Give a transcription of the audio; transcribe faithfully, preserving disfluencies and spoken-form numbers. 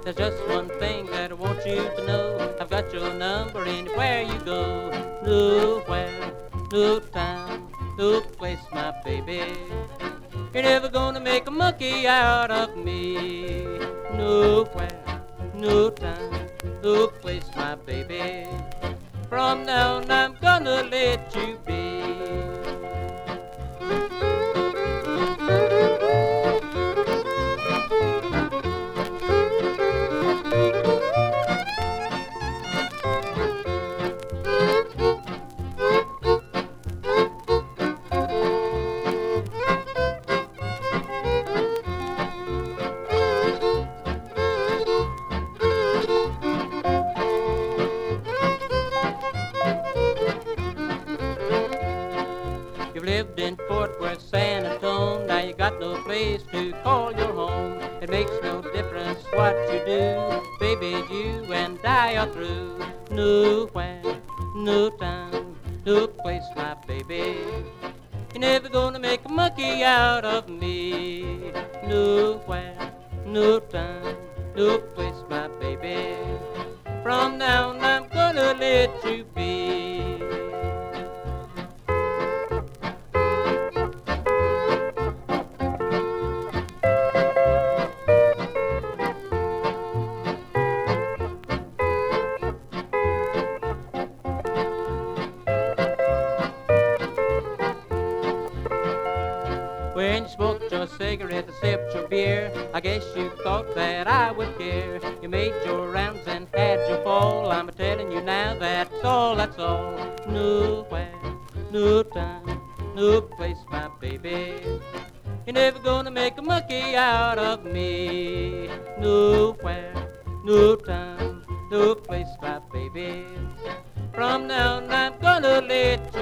There's just one thing that I want you to know. I've got your number anywhere you go. Nowhere, no time, no place, my baby. You're never gonna make a monkey out of me. Nowhere, no time, no place, my baby. From now on I'm gonna let you be. You've lived in Fort Worth, San Antonio, now you got no place to call your home. It makes no difference what you do, baby, you and I are through. Nowhere, no time, no place, my baby. You're never gonna make a monkey out of me. Nowhere, no time, no place, my baby. From now on I'm gonna let you be. When you smoked your cigarette and sipped your beer, I guess you thought that I would care. You made your rounds and had your fall. I'm a-telling you now, that's all, that's all. Nowhere, no time, no place, my baby. You're never gonna make a monkey out of me. Nowhere, no time, no place, my baby. From now on I'm gonna let